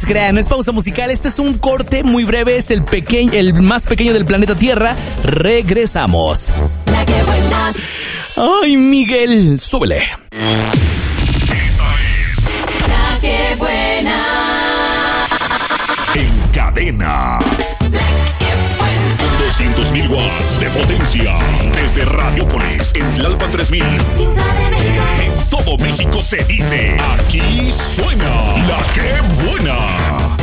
se crean, es pausa musical. Este es un corte muy breve, es el más pequeño del planeta Tierra. Regresamos. La que buena. Ay, Miguel, súbele. Esta es La que buena. En Cadena. Con 200.000 watts de potencia. Desde Radiopolis, en Tlalpan 3000. Ciudad de México. En todo México se dice, aquí suena La que buena.